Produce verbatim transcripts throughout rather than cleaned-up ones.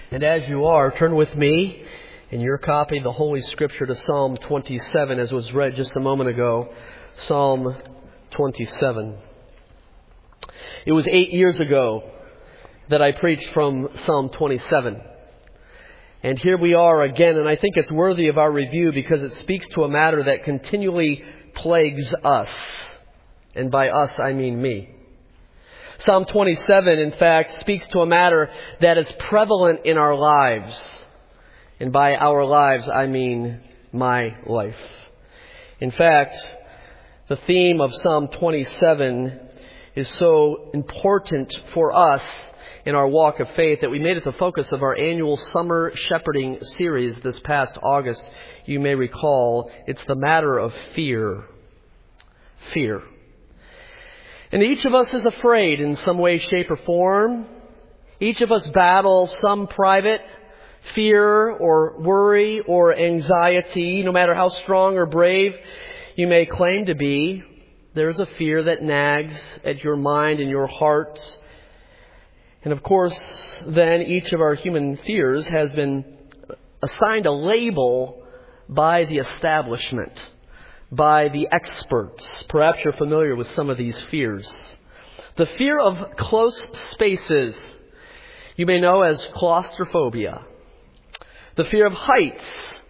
And as you are, turn with me in your copy of the Holy Scripture to Psalm twenty-seven, as was read just a moment ago. Psalm twenty-seven. It was eight years ago that I preached from Psalm twenty-seven. And here we are again, and I think it's worthy of our review because it speaks to a matter that continually plagues us. And by us, I mean me. Psalm twenty-seven, in fact, speaks to a matter that is prevalent in our lives. And by our lives, I mean my life. In fact, the theme of Psalm twenty-seven is so important for us in our walk of faith that we made it the focus of our annual summer shepherding series this past August. You may recall, it's the matter of fear. Fear. And each of us is afraid in some way, shape, or form. Each of us battle some private fear or worry or anxiety. No matter how strong or brave you may claim to be, there's a fear that nags at your mind and your heart. And of course, then each of our human fears has been assigned a label by the establishment, by the experts. Perhaps you're familiar with some of these fears. The fear of close spaces, you may know as claustrophobia. The fear of heights,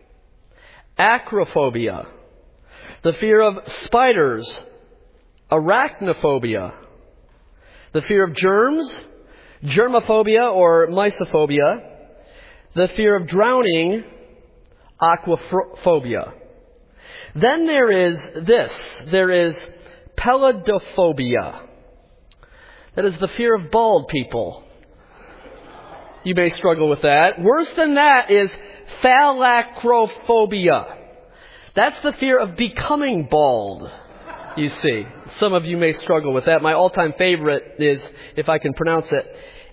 acrophobia. The fear of spiders, arachnophobia. The fear of germs, germophobia or mysophobia. The fear of drowning, aquaphobia. Then there is this. There is peladophobia. That is the fear of bald people. You may struggle with that. Worse than that is phalacrophobia. That's the fear of becoming bald, you see. Some of you may struggle with that. My all-time favorite is, if I can pronounce it,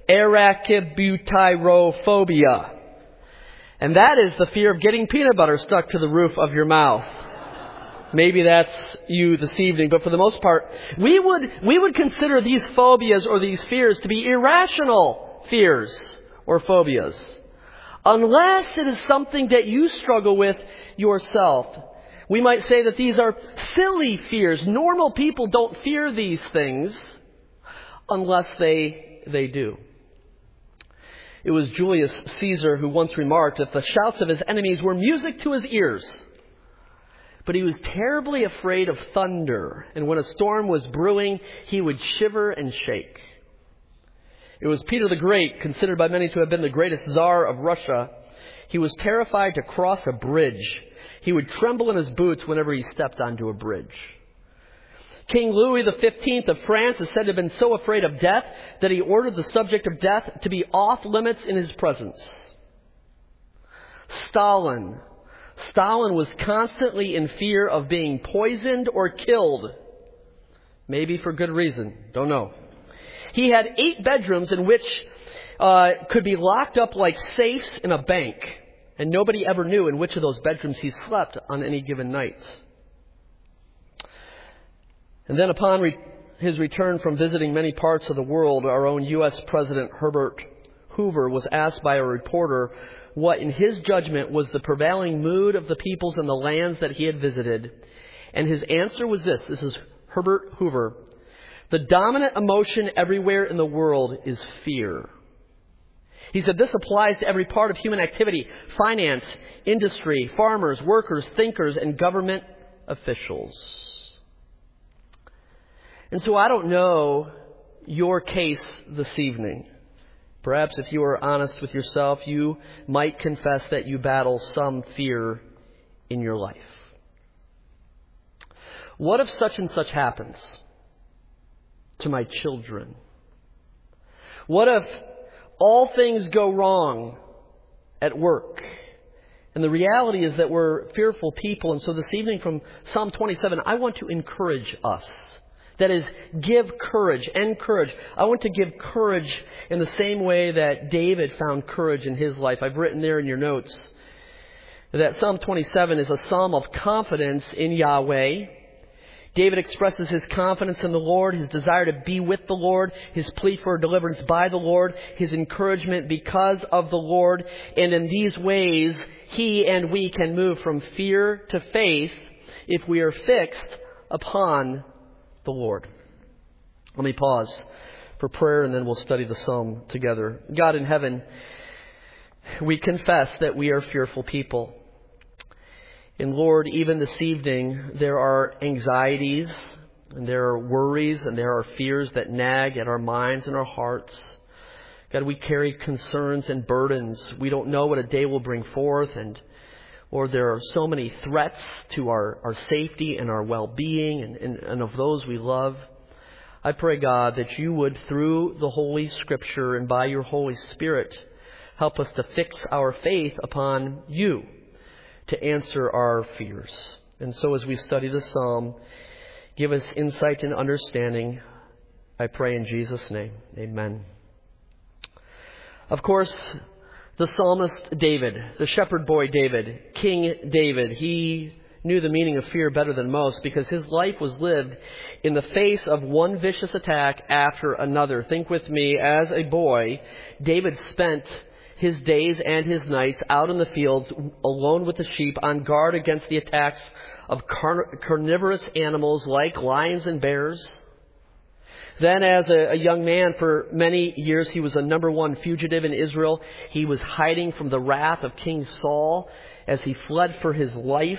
arachibutyrophobia. And that is the fear of getting peanut butter stuck to the roof of your mouth. Maybe that's you this evening, but for the most part, we would we would consider these phobias or these fears to be irrational fears or phobias, unless it is something that you struggle with yourself. We might say that these are silly fears. Normal people don't fear these things unless they they do. It was Julius Caesar who once remarked that the shouts of his enemies were music to his ears. But he was terribly afraid of thunder, and when a storm was brewing, he would shiver and shake. It was Peter the Great, considered by many to have been the greatest Tsar of Russia. He was terrified to cross a bridge. He would tremble in his boots whenever he stepped onto a bridge. King Louis the fifteenth of France is said to have been so afraid of death that he ordered the subject of death to be off limits in his presence. Stalin. Stalin was constantly in fear of being poisoned or killed. Maybe for good reason. Don't know. He had eight bedrooms in which uh, could be locked up like safes in a bank. And nobody ever knew in which of those bedrooms he slept on any given night. And then upon re- his return from visiting many parts of the world, our own U S President Herbert Hoover was asked by a reporter what, in his judgment, was the prevailing mood of the peoples and the lands that he had visited. And his answer was this. This is Herbert Hoover. The dominant emotion everywhere in the world is fear. He said this applies to every part of human activity: finance, industry, farmers, workers, thinkers, and government officials. And so I don't know your case this evening. Perhaps if you are honest with yourself, you might confess that you battle some fear in your life. What if such and such happens to my children? What if all things go wrong at work? And the reality is that we're fearful people. And so this evening from Psalm twenty-seven, I want to encourage us. That is, give courage, encourage. I want to give courage in the same way that David found courage in his life. I've written there in your notes that Psalm twenty-seven is a psalm of confidence in Yahweh, David expresses his confidence in the Lord, his desire to be with the Lord, his plea for deliverance by the Lord, his encouragement because of the Lord. And in these ways, he and we can move from fear to faith if we are fixed upon the Lord. Let me pause for prayer and then we'll study the psalm together. God in heaven, we confess that we are fearful people. And Lord, even this evening, there are anxieties, and there are worries, and there are fears that nag at our minds and our hearts. God, we carry concerns and burdens. We don't know what a day will bring forth, and Lord, there are so many threats to our, our safety and our well-being and, and, and of those we love. I pray, God, that you would, through the Holy Scripture and by your Holy Spirit, help us to fix our faith upon you, to answer our fears. And so as we study the psalm, give us insight and understanding. I pray in Jesus' name. Amen. Of course, the psalmist David, the shepherd boy David, King David, he knew the meaning of fear better than most because his life was lived in the face of one vicious attack after another. Think with me, as a boy, David spent his days and his nights out in the fields alone with the sheep on guard against the attacks of carn- carnivorous animals like lions and bears. Then as a, a young man for many years, he was a number one fugitive in Israel. He was hiding from the wrath of King Saul as he fled for his life.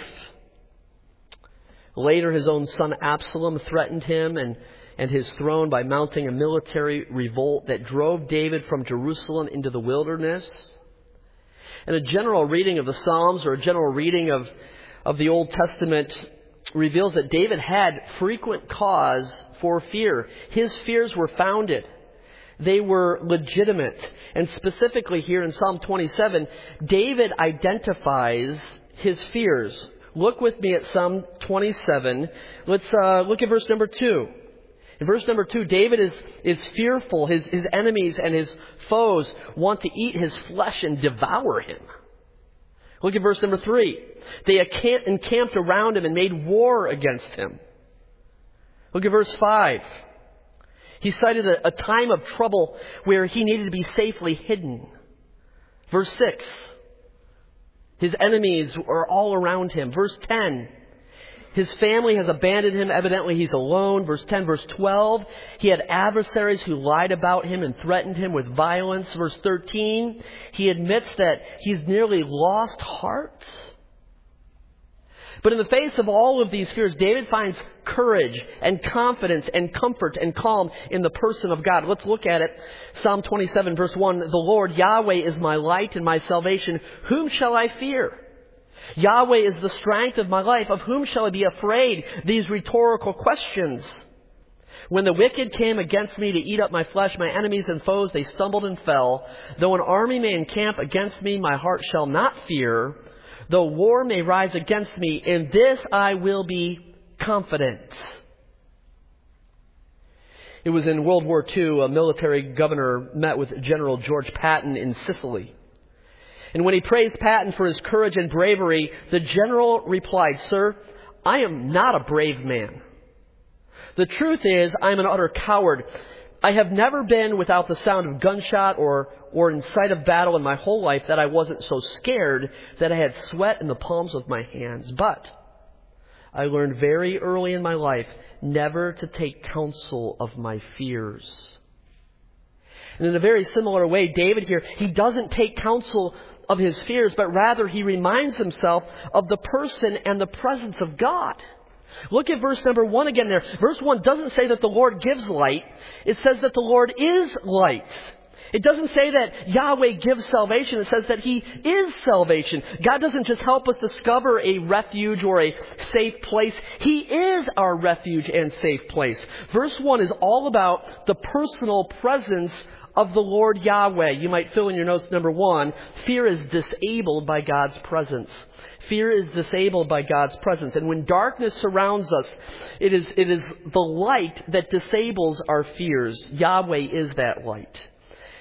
Later, his own son Absalom threatened him and and his throne by mounting a military revolt that drove David from Jerusalem into the wilderness. And a general reading of the Psalms or a general reading of, of the Old Testament reveals that David had frequent cause for fear. His fears were founded. They were legitimate. And specifically here in Psalm twenty-seven, David identifies his fears. Look with me at Psalm twenty-seven. Let's uh, look at verse number two. In verse number two, David is, is fearful. His, his enemies and his foes want to eat his flesh and devour him. Look at verse number three. They encamped around him and made war against him. Look at verse five. He cited a, a time of trouble where he needed to be safely hidden. Verse six. His enemies are all around him. Verse ten. His family has abandoned him. Evidently, he's alone. Verse ten, verse twelve. He had adversaries who lied about him and threatened him with violence. Verse thirteen. He admits that he's nearly lost heart. But in the face of all of these fears, David finds courage and confidence and comfort and calm in the person of God. Let's look at it. Psalm twenty-seven, verse one. The Lord Yahweh is my light and my salvation. Whom shall I fear? Yahweh is the strength of my life. Of whom shall I be afraid? These rhetorical questions. When the wicked came against me to eat up my flesh, my enemies and foes, they stumbled and fell. Though an army may encamp against me, my heart shall not fear. Though war may rise against me, in this I will be confident. It was in World War Two, a military governor met with General George Patton in Sicily. And when he praised Patton for his courage and bravery, the general replied, "Sir, I am not a brave man. The truth is, I am an utter coward. I have never been without the sound of gunshot or, or in sight of battle in my whole life that I wasn't so scared that I had sweat in the palms of my hands. But I learned very early in my life never to take counsel of my fears." And in a very similar way, David here, he doesn't take counsel of his fears, but rather he reminds himself of the person and the presence of God. Look at verse number one again there. Verse one doesn't say that the Lord gives light. It says that the Lord is light. It doesn't say that Yahweh gives salvation. It says that He is salvation. God doesn't just help us discover a refuge or a safe place. He is our refuge and safe place. Verse one is all about the personal presence of the Lord Yahweh. You might fill in your notes number one. Fear is disabled by God's presence. Fear is disabled by God's presence. And when darkness surrounds us, it is, it is the light that disables our fears. Yahweh is that light.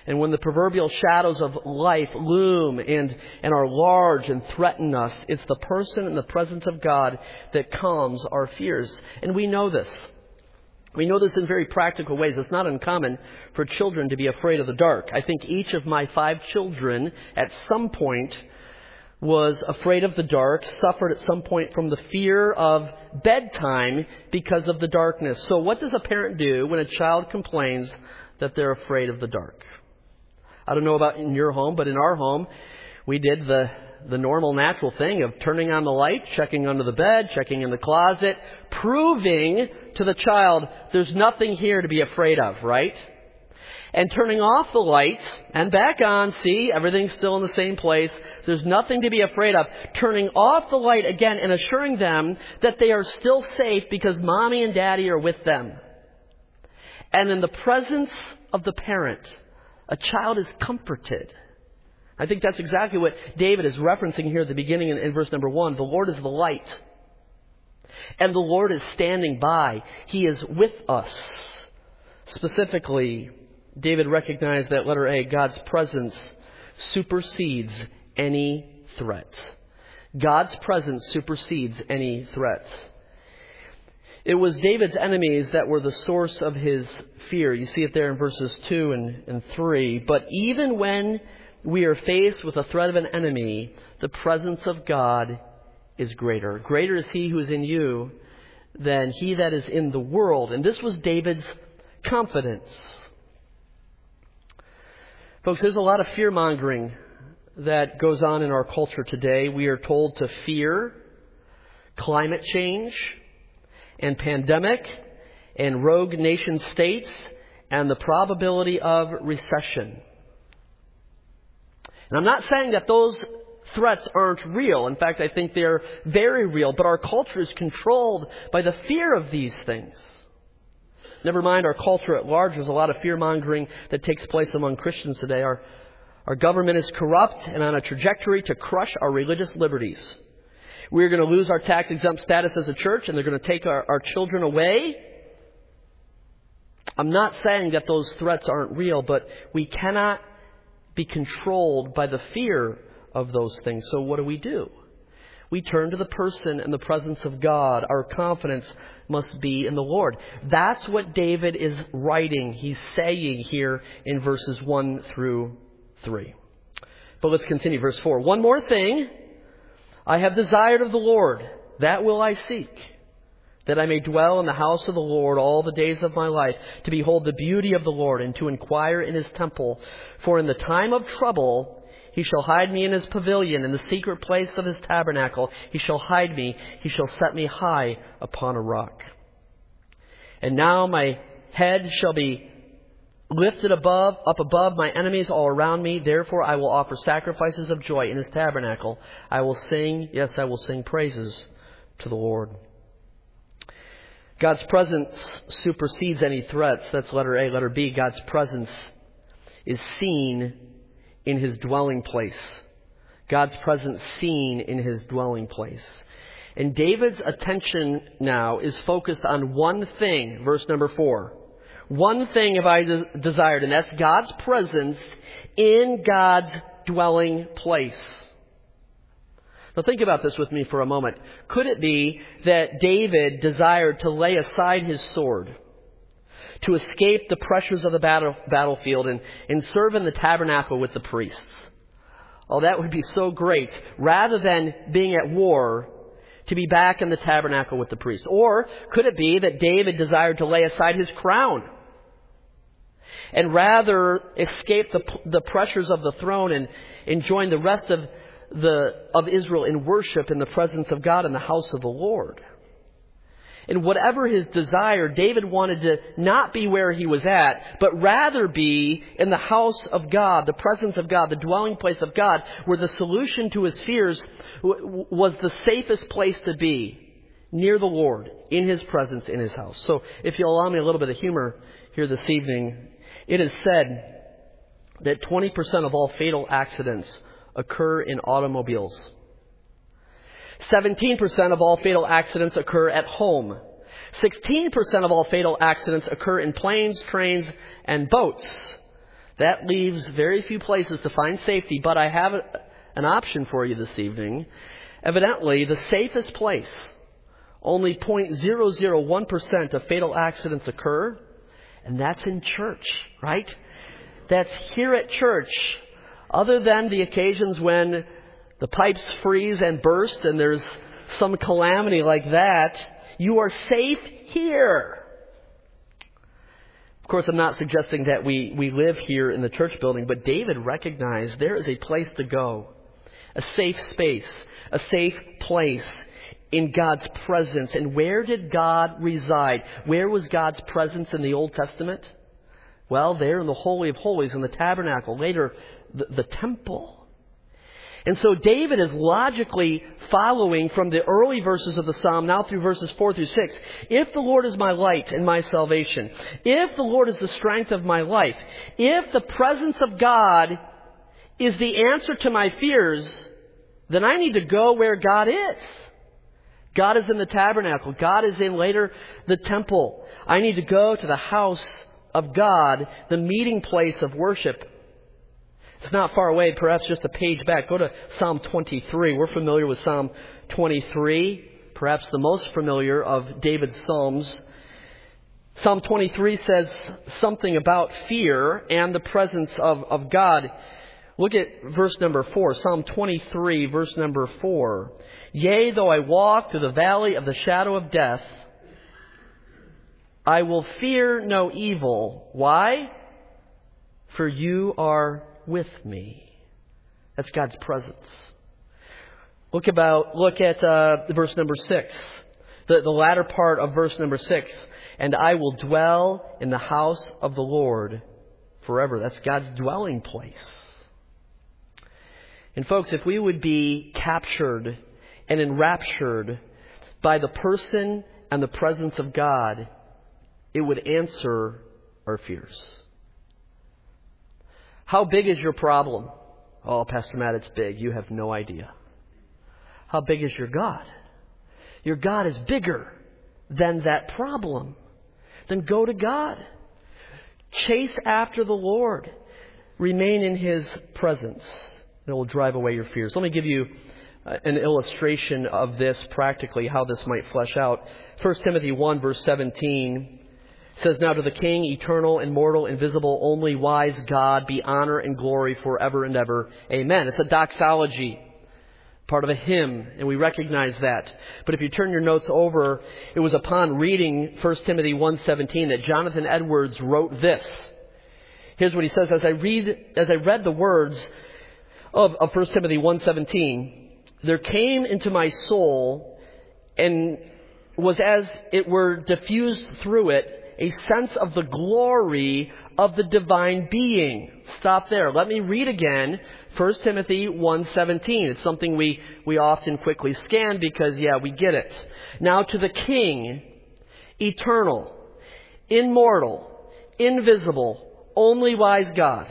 And when the proverbial shadows of life loom and, and are large and threaten us, it's the person and the presence of God that calms our fears. And we know this. We know this in very practical ways. It's not uncommon for children to be afraid of the dark. I think each of my five children at some point was afraid of the dark, suffered at some point from the fear of bedtime because of the darkness. So what does a parent do when a child complains that they're afraid of the dark? I don't know about in your home, but in our home, we did the the normal natural thing of turning on the light, checking under the bed, checking in the closet, proving to the child there's nothing here to be afraid of, right? And turning off the light and back on, see, everything's still in the same place. There's nothing to be afraid of. Turning off the light again and assuring them that they are still safe because mommy and daddy are with them. And in the presence of the parent, a child is comforted. I think that's exactly what David is referencing here at the beginning in, in verse number one. The Lord is the light. And the Lord is standing by. He is with us. Specifically, David recognized that letter A, God's presence supersedes any threat. God's presence supersedes any threat. It was David's enemies that were the source of his fear. You see it there in verses two and, and three. But even when we are faced with the threat of an enemy, the presence of God is greater. Greater is He who is in you than he that is in the world. And this was David's confidence. Folks, there's a lot of fear-mongering that goes on in our culture today. We are told to fear climate change and pandemic and rogue nation states and the probability of recession. And I'm not saying that those threats aren't real. In fact, I think they're very real. But our culture is controlled by the fear of these things. Never mind our culture at large. There's a lot of fear-mongering that takes place among Christians today. Our, our government is corrupt and on a trajectory to crush our religious liberties. We're going to lose our tax-exempt status as a church, and they're going to take our, our children away. I'm not saying that those threats aren't real, but we cannot be controlled by the fear of those things. So what do we do? We turn to the person and the presence of God. Our confidence must be in the Lord. That's what David is writing. He's saying here in verses one through three. But let's continue. Verse four. One more thing I have desired of the Lord, that will I seek, that I may dwell in the house of the Lord all the days of my life, to behold the beauty of the Lord and to inquire in His temple. For in the time of trouble He shall hide me in His pavilion, in the secret place of His tabernacle. He shall hide me. He shall set me high upon a rock. And now my head shall be lifted above, up above my enemies all around me. Therefore I will offer sacrifices of joy in His tabernacle. I will sing, yes, I will sing praises to the Lord. God's presence supersedes any threats. That's letter A. Letter B, God's presence is seen in His dwelling place. God's presence seen in His dwelling place. And David's attention now is focused on one thing, verse number four. One thing have I de- desired, and that's God's presence in God's dwelling place. Now think about this with me for a moment. Could it be that David desired to lay aside his sword, to escape the pressures of the battle, battlefield and, and serve in the tabernacle with the priests? Oh, that would be so great. Rather than being at war, to be back in the tabernacle with the priests. Or could it be that David desired to lay aside his crown and rather escape the, the pressures of the throne and, and join the rest of the of Israel in worship in the presence of God in the house of the Lord? And whatever his desire, David wanted to not be where he was at, but rather be in the house of God, the presence of God, the dwelling place of God, where the solution to his fears w- was the safest place to be, near the Lord, in His presence, in His house. So if you'll allow me a little bit of humor here this evening, it is said that twenty percent of all fatal accidents occur in automobiles. seventeen percent of all fatal accidents occur at home. sixteen percent of all fatal accidents occur in planes, trains, and boats. That leaves very few places to find safety, but I have an option for you this evening. Evidently, the safest place, only zero point zero zero one percent of fatal accidents occur, and that's in church, right? That's here at church. Other than the occasions when the pipes freeze and burst and there's some calamity like that, you are safe here. Of course, I'm not suggesting that we, we live here in the church building, but David recognized there is a place to go, a safe space, a safe place in God's presence. And where did God reside? Where was God's presence in the Old Testament? Well, there in the Holy of Holies, in the tabernacle, later the, the temple. And so David is logically following from the early verses of the psalm, now through verses four through six. If the Lord is my light and my salvation, if the Lord is the strength of my life, if the presence of God is the answer to my fears, then I need to go where God is. God is in the tabernacle. God is in later the temple. I need to go to the house of God, the meeting place of worship. It's not far away, perhaps just a page back. Go to Psalm twenty-three. We're familiar with Psalm twenty-three, perhaps the most familiar of David's Psalms. Psalm twenty-three says something about fear and the presence of, of God. Look at verse number four. Psalm twenty-three, verse number four. Yea, though I walk through the valley of the shadow of death, I will fear no evil. Why? For you are with me. That's God's presence. Look about. Look at uh, verse number six. The, the latter part of verse number six. And I will dwell in the house of the Lord forever. That's God's dwelling place. And folks, if we would be captured and enraptured by the person and the presence of God, it would answer our fears. How big is your problem? Oh, Pastor Matt, it's big. You have no idea. How big is your God? Your God is bigger than that problem. Then go to God. Chase after the Lord. Remain in His presence. It will drive away your fears. Let me give you an illustration of this practically, how this might flesh out. First Timothy one, verse seventeen says, Now to the King, eternal, immortal, invisible, only wise God, be honor and glory forever and ever. Amen. It's a doxology, part of a hymn, and we recognize that. But if you turn your notes over, it was upon reading First Timothy one seventeen that Jonathan Edwards wrote this. Here's what he says. As I read, as I read the words of, of First Timothy one seventeen, there came into my soul and was as it were diffused through it a sense of the glory of the divine being. Stop there. Let me read again First Timothy one seventeen. It's something we, we often quickly scan because, yeah, we get it. Now to the King, eternal, immortal, invisible, only wise God,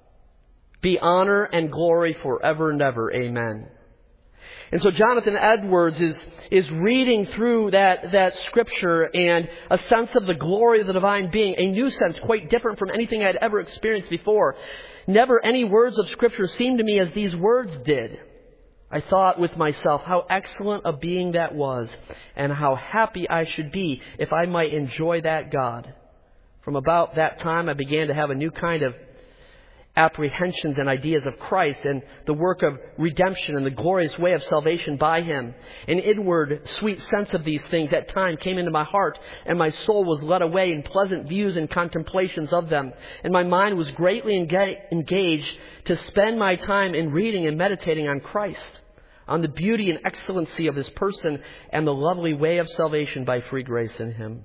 be honor and glory forever and ever. Amen. And so Jonathan Edwards is, is reading through that, that scripture and a sense of the glory of the divine being, a new sense quite different from anything I'd ever experienced before. Never any words of scripture seemed to me as these words did. I thought with myself how excellent a being that was and how happy I should be if I might enjoy that God. From about that time I began to have a new kind of apprehensions and ideas of Christ and the work of redemption and the glorious way of salvation by Him. An inward, sweet sense of these things at time came into my heart, and my soul was led away in pleasant views and contemplations of them. And my mind was greatly engaged to spend my time in reading and meditating on Christ, on the beauty and excellency of His person and the lovely way of salvation by free grace in Him.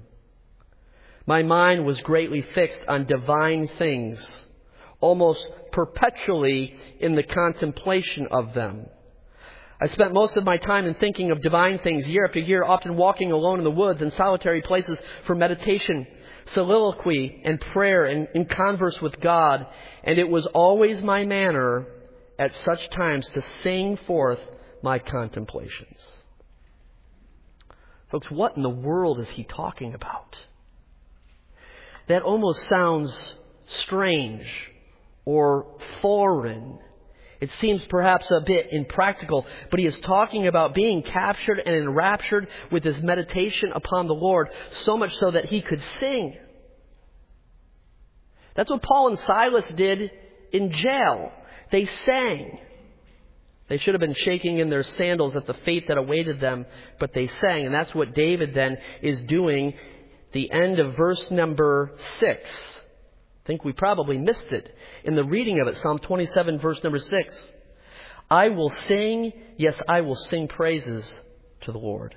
My mind was greatly fixed on divine things, almost perpetually in the contemplation of them. I spent most of my time in thinking of divine things year after year, often walking alone in the woods and solitary places for meditation, soliloquy, and prayer, and in converse with God. And it was always my manner at such times to sing forth my contemplations. Folks, what in the world is he talking about? That almost sounds strange or foreign. It seems perhaps a bit impractical, but he is talking about being captured and enraptured with his meditation upon the Lord, so much so that he could sing. That's what Paul and Silas did in jail. They sang. They should have been shaking in their sandals at the fate that awaited them, but they sang. And that's what David then is doing, the end of verse number six. I think we probably missed it in the reading of it. Psalm twenty-seven, verse number six. I will sing, yes, I will sing praises to the Lord.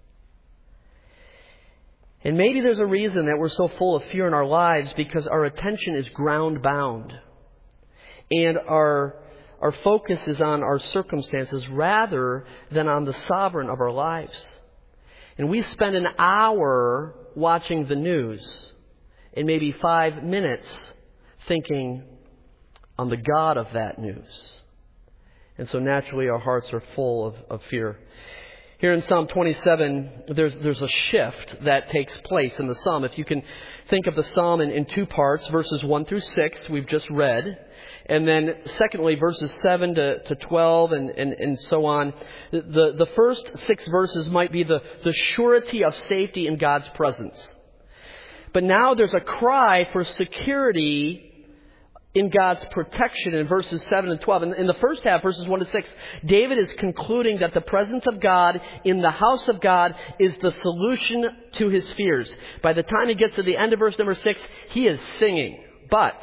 And maybe there's a reason that we're so full of fear in our lives, because our attention is ground bound. And our, our focus is on our circumstances rather than on the sovereign of our lives. And we spend an hour watching the news and maybe five minutes thinking on the God of that news. And so naturally our hearts are full of, of fear. Here in Psalm twenty-seven, there's there's a shift that takes place in the psalm. If you can think of the psalm in, in two parts, verses one through six, we've just read. And then secondly, verses seven to, to twelve and, and, and so on. The, the first six verses might be the, the surety of safety in God's presence. But now there's a cry for security in God's protection in verses seven and twelve. In, in the first half, verses one to six, David is concluding that the presence of God in the house of God is the solution to his fears. By the time he gets to the end of verse number six, he is singing. But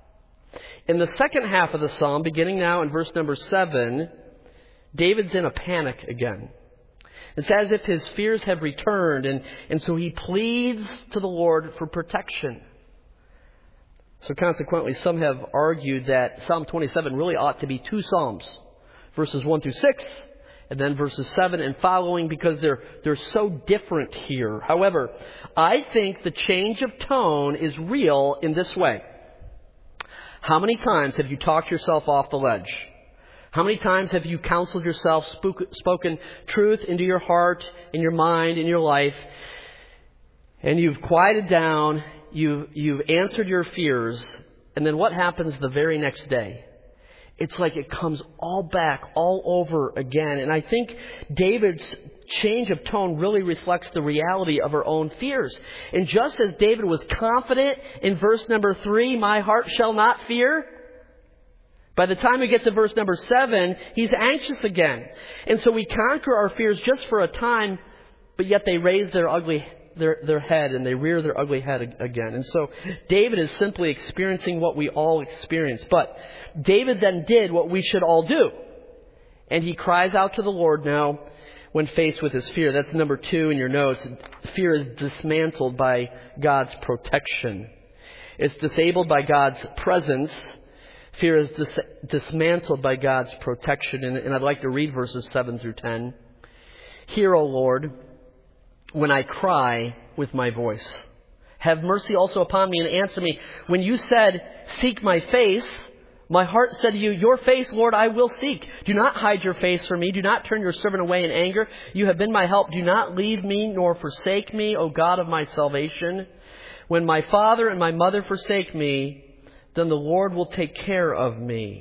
in the second half of the psalm, beginning now in verse number seven, David's in a panic again. It's as if his fears have returned, and, and so he pleads to the Lord for protection. So consequently, some have argued that Psalm twenty-seven really ought to be two psalms, verses one through six, and then verses seven and following, because they're they're so different here. However, I think the change of tone is real in this way. How many times have you talked yourself off the ledge? How many times have you counseled yourself, spook, spoken truth into your heart, in your mind, in your life, and you've quieted down, you've, you've answered your fears, and then what happens the very next day? It's like it comes all back, all over again. And I think David's change of tone really reflects the reality of our own fears. And just as David was confident in verse number three, my heart shall not fear, by the time we get to verse number seven, he's anxious again. And so we conquer our fears just for a time, but yet they raise their ugly their their head and they rear their ugly head again. And so David is simply experiencing what we all experience. But David then did what we should all do. And he cries out to the Lord now when faced with his fear. That's number two in your notes. Fear is dismantled by God's protection. It's disabled by God's presence. Fear is dis- dismantled by God's protection. And, and I'd like to read verses seven through ten. Hear, O Lord, when I cry with my voice. Have mercy also upon me and answer me. When you said, seek my face, my heart said to you, your face, Lord, I will seek. Do not hide your face from me. Do not turn your servant away in anger. You have been my help. Do not leave me nor forsake me, O God of my salvation. When my father and my mother forsake me, then the Lord will take care of me.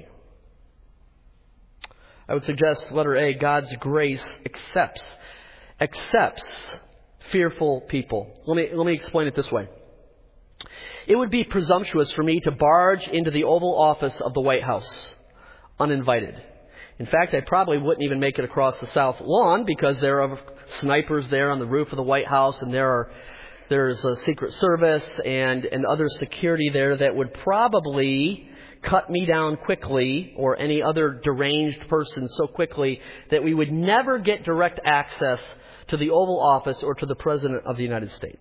I would suggest, letter A, God's grace accepts, accepts fearful people. Let me, let me explain it this way. It would be presumptuous for me to barge into the Oval Office of the White House uninvited. In fact, I probably wouldn't even make it across the South Lawn, because there are snipers there on the roof of the White House, and there are There's a Secret Service and, and other security there that would probably cut me down quickly, or any other deranged person so quickly that we would never get direct access to the Oval Office or to the President of the United States.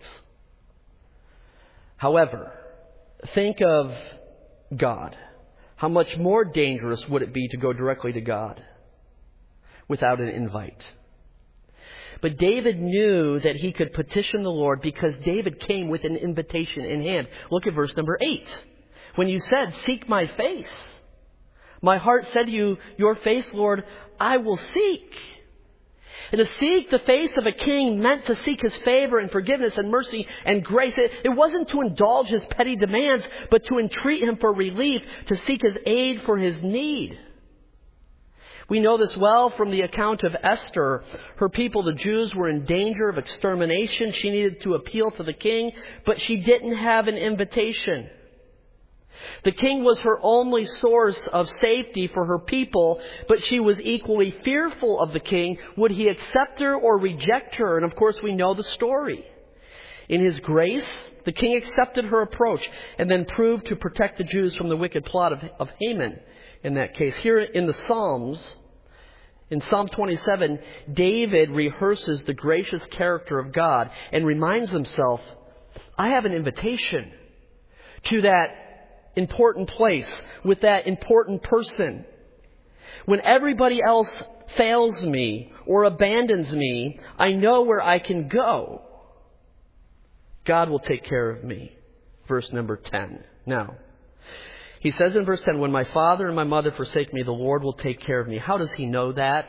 However, think of God. How much more dangerous would it be to go directly to God without an invite? But David knew that he could petition the Lord because David came with an invitation in hand. Look at verse number eight. When you said, seek my face, my heart said to you, your face, Lord, I will seek. And to seek the face of a king meant to seek his favor and forgiveness and mercy and grace. It, it wasn't to indulge his petty demands, but to entreat him for relief, to seek his aid for his need. We know this well from the account of Esther. Her people, the Jews, were in danger of extermination. She needed to appeal to the king, but she didn't have an invitation. The king was her only source of safety for her people, but she was equally fearful of the king. Would he accept her or reject her? And of course, we know the story. In his grace, the king accepted her approach and then proved to protect the Jews from the wicked plot of, of Haman in that case. Here in the Psalms, in Psalm twenty-seven, David rehearses the gracious character of God and reminds himself, I have an invitation to that important place with that important person. When everybody else fails me or abandons me, I know where I can go. God will take care of me. Verse number ten. Now, he says in verse ten, when my father and my mother forsake me, the Lord will take care of me. How does he know that?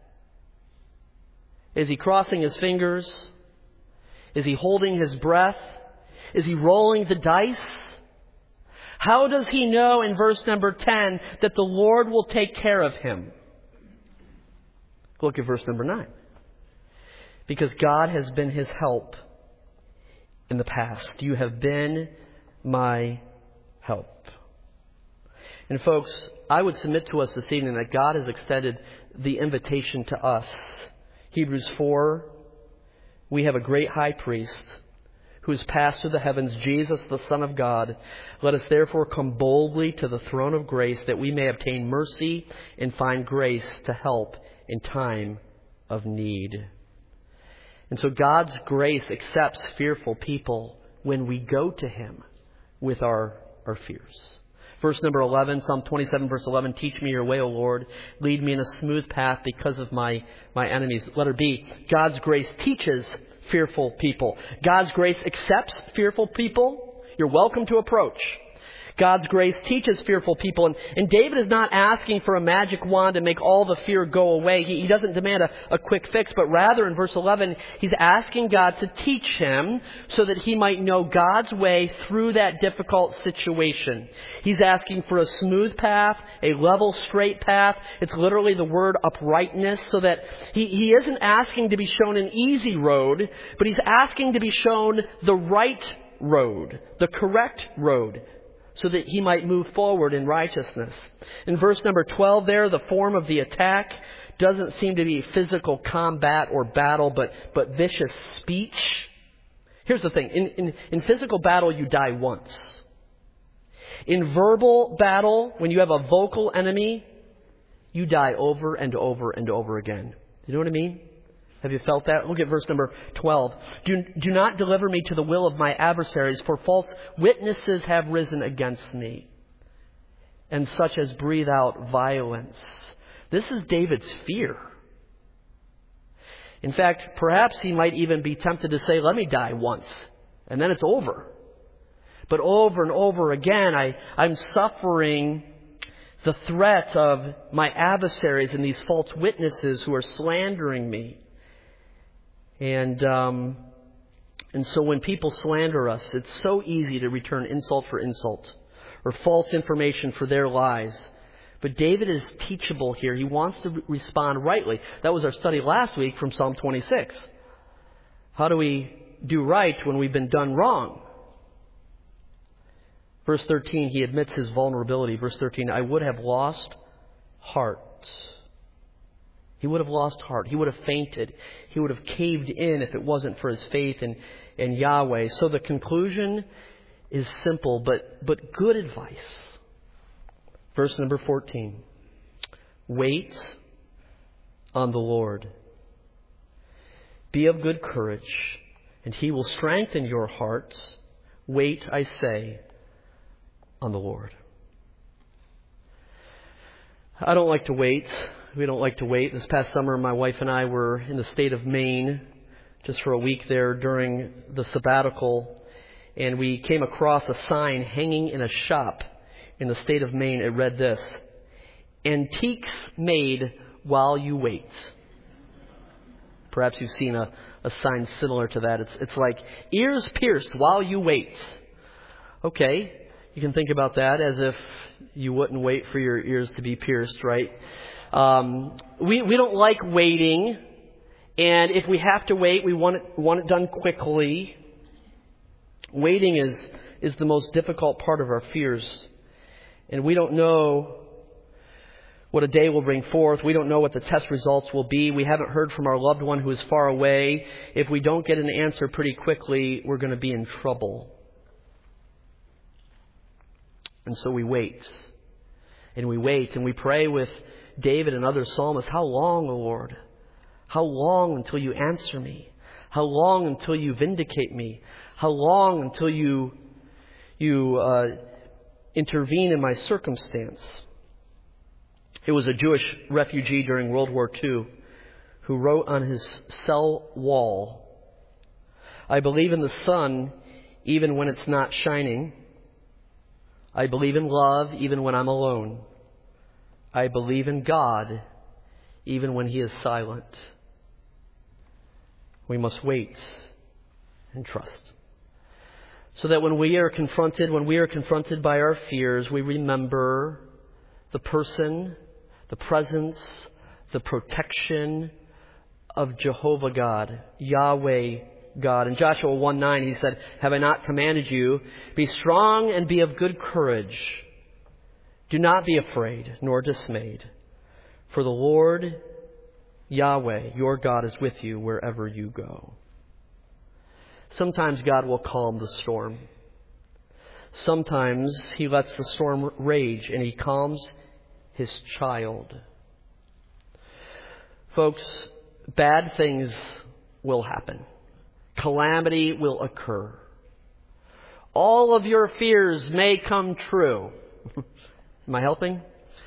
Is he crossing his fingers? Is he holding his breath? Is he rolling the dice? How does he know in verse number ten that the Lord will take care of him? Look at verse number nine. Because God has been his help in the past. You have been my help. And folks, I would submit to us this evening that God has extended the invitation to us. Hebrews four, we have a great high priest who has passed through the heavens, Jesus, the Son of God. Let us therefore come boldly to the throne of grace that we may obtain mercy and find grace to help in time of need. And so God's grace accepts fearful people when we go to him with our, our fears. Verse number eleven, Psalm twenty-seven, verse eleven, teach me your way, O Lord. Lead me in a smooth path because of my, my enemies. Letter B, God's grace teaches fearful people. God's grace accepts fearful people. You're welcome to approach. God's grace teaches fearful people. And, and David is not asking for a magic wand to make all the fear go away. He, he doesn't demand a, a quick fix, but rather in verse eleven, he's asking God to teach him so that he might know God's way through that difficult situation. He's asking for a smooth path, a level, straight path. It's literally the word uprightness, so that he, he isn't asking to be shown an easy road, but he's asking to be shown the right road, the correct road, so that he might move forward in righteousness. In verse number twelve there, the form of the attack doesn't seem to be physical combat or battle, but, but vicious speech. Here's the thing. In, in, in physical battle, you die once. In verbal battle, when you have a vocal enemy, you die over and over and over again. You know what I mean? Have you felt that? Look at verse number twelve. Do, do not deliver me to the will of my adversaries, for false witnesses have risen against me, and such as breathe out violence. This is David's fear. In fact, perhaps he might even be tempted to say, let me die once, and then it's over. But over and over again, I, I'm suffering the threat of my adversaries and these false witnesses who are slandering me. And um, and so when people slander us, it's so easy to return insult for insult or false information for their lies. But David is teachable here. He wants to respond rightly. That was our study last week from Psalm twenty-six. How do we do right when we've been done wrong? Verse thirteen, he admits his vulnerability. Verse thirteen, I would have lost heart. He would have lost heart. He would have fainted. He would have caved in if it wasn't for his faith in, in Yahweh. So the conclusion is simple, but, but good advice. Verse number fourteen. Wait on the Lord. Be of good courage, and he will strengthen your hearts. Wait, I say, on the Lord. I don't like to wait. We don't like to wait. This past summer, my wife and I were in the state of Maine just for a week there during the sabbatical, and we came across a sign hanging in a shop in the state of Maine. It read this: Antiques made while you wait. Perhaps you've seen a, a sign similar to that. It's, it's like, ears pierced while you wait. Okay, you can think about that as if you wouldn't wait for your ears to be pierced, right? Um, we, we don't like waiting. And if we have to wait, we want it, want it done quickly. Waiting is, is the most difficult part of our fears. And we don't know what a day will bring forth. We don't know what the test results will be. We haven't heard from our loved one who is far away. If we don't get an answer pretty quickly, we're going to be in trouble. And so we wait. And we wait and we pray with David and other psalmists, how long, O Lord? How long until you answer me? How long until you vindicate me? How long until you you uh, intervene in my circumstance? It was a Jewish refugee during World War Two who wrote on his cell wall, I believe in the sun even when it's not shining. I believe in love even when I'm alone. I believe in God even when He is silent. We must wait and trust. So that when we are confronted, when we are confronted by our fears, we remember the person, the presence, the protection of Jehovah God, Yahweh God. In Joshua one nine, He said, have I not commanded you, be strong and be of good courage. Do not be afraid nor dismayed. For the Lord Yahweh, your God, is with you wherever you go. Sometimes God will calm the storm. Sometimes He lets the storm rage and He calms His child. Folks, bad things will happen. Calamity will occur. All of your fears may come true. Am I helping?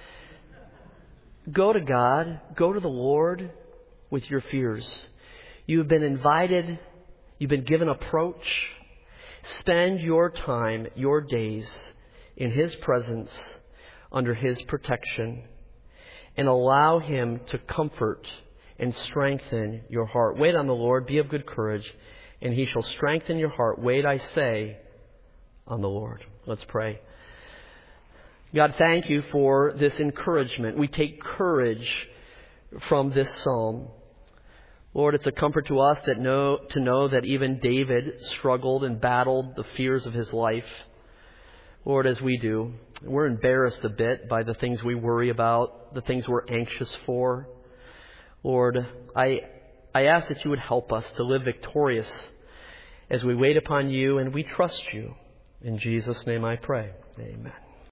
Go to God, go to the Lord with your fears. You have been invited, you've been given approach. Spend your time, your days in His presence, under His protection, and allow Him to comfort and strengthen your heart. Wait on the Lord, be of good courage, and He shall strengthen your heart. Wait, I say, on the Lord. Let's pray. God, thank you for this encouragement. We take courage from this psalm. Lord, it's a comfort to us that know, to know that even David struggled and battled the fears of his life. Lord, as we do, we're embarrassed a bit by the things we worry about, the things we're anxious for. Lord, I, I ask that you would help us to live victorious as we wait upon you and we trust you. In Jesus' name I pray. Amen.